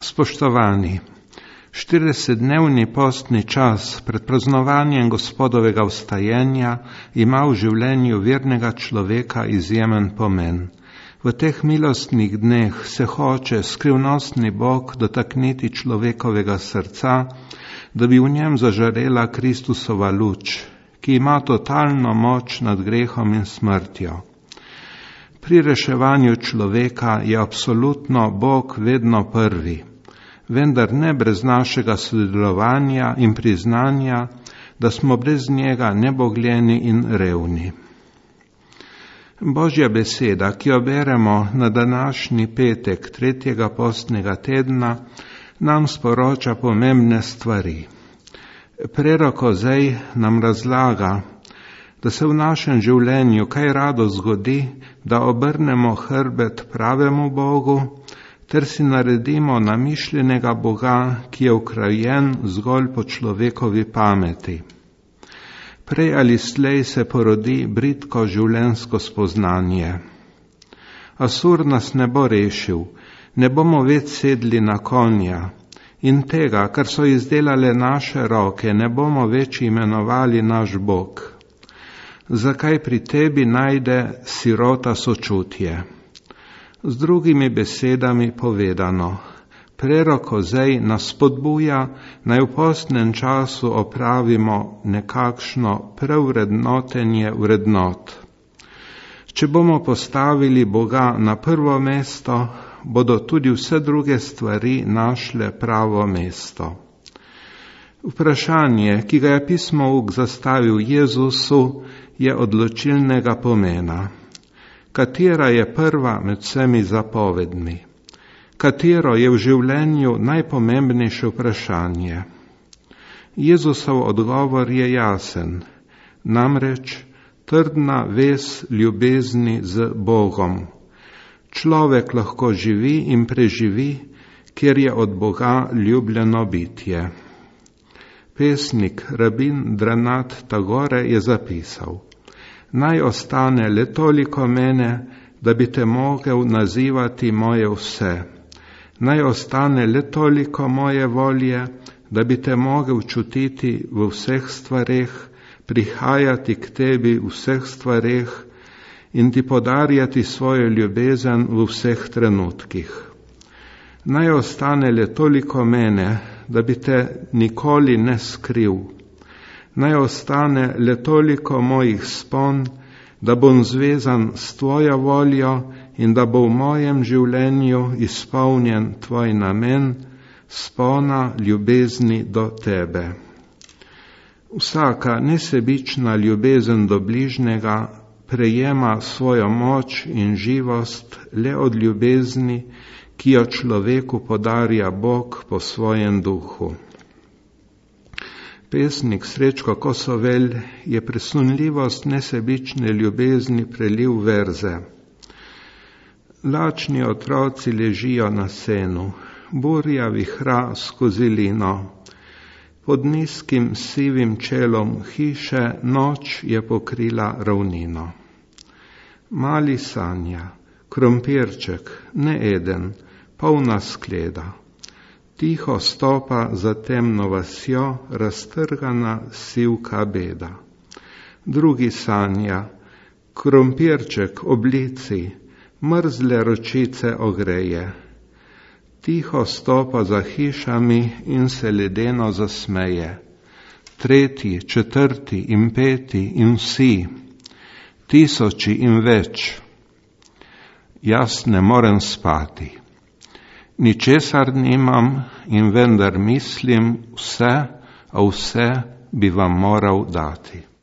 Spoštovani, 40-dnevni postni čas pred praznovanjem Gospodovega vstajenja ima v življenju vernega človeka izjemen pomen. V teh milostnih dneh se hoče skrivnostni Bog dotakniti človekovega srca, da bi v njem zažarela Kristusova luč, ki ima totalno moč nad grehom in smrtjo. Pri reševanju človeka je absolutno Bog vedno prvi, vendar ne brez našega sodelovanja in priznanja, da smo brez njega nebogljeni in revni. Božja beseda, ki jo beremo na današnji petek 3. postnega tedna, nam sporoča pomembne stvari. Prerok Ozej nam razlaga, da se v našem življenju kaj rado zgodi, da obrnemo hrbet pravemu Bogu, ter si naredimo namišljenega Boga, ki je ukrojen zgolj po človekovi pameti. Prej ali slej se porodi bridko življenjsko spoznanje. Asur nas ne bo rešil, ne bomo več sedli na konja in tega, kar so izdelale naše roke, ne bomo več imenovali naš Bog. Zakaj pri tebi najde sirota sočutje? Z drugimi besedami povedano, prerok Ozej nas spodbuja, naj v postnem času opravimo nekakšno prevrednotenje vrednot. Če bomo postavili Boga na prvo mesto, bodo tudi vse druge stvari našle pravo mesto. Vprašanje, ki ga je pismouk zastavil Jezusu, je odločilnega pomena. Katera je prva med vsemi zapovedmi? Katero je v življenju najpomembnejše vprašanje? Jezusov odgovor je jasen, namreč trdna vez ljubezni z Bogom. Človek lahko živi in preživi, ker je od Boga ljubljeno bitje. Pesnik rabin Dranat Tagore je zapisal: naj ostane le toliko mene, da bi te mogel nazivati moje vse. Naj ostane le toliko moje volje, da bi te mogel čutiti v vseh stvareh, prihajati k tebi v vseh stvareh in ti podarjati svojo ljubezen v vseh trenutkih. Naj ostane le toliko mene, da bi te nikoli ne skril. Naj ostane le toliko mojih spon, da bom zvezan s tvojo voljo in da bo v mojem življenju izpolnjen tvoj namen, spona ljubezni do tebe. Vsaka nesebična ljubezen do bližnjega prejema svojo moč in živost le od ljubezni, ki jo človeku podarja Bog po svojem duhu. Pesnik Srečko Kosovelj je presunljivost nesebične ljubezni prelil verze. Lačni otroci ležijo na senu, burja vihra skozi lino. Pod nizkim sivim čelom hiše noč je pokrila ravnino. Mali sanja, krompirček, ne eden, polna skleda. Tiho stopa za temno vasjo, raztrgana sivka beda. Drugi sanja, krompirček ob lici, mrzle ročice ogreje. Tiho stopa za hišami in se ledeno zasmeje. Tretji, četrti in peti in vsi, tisoči in več. Jaz ne morem spati. Ničesar nimam in vendar mislim vse, a vse bi vam moral dati.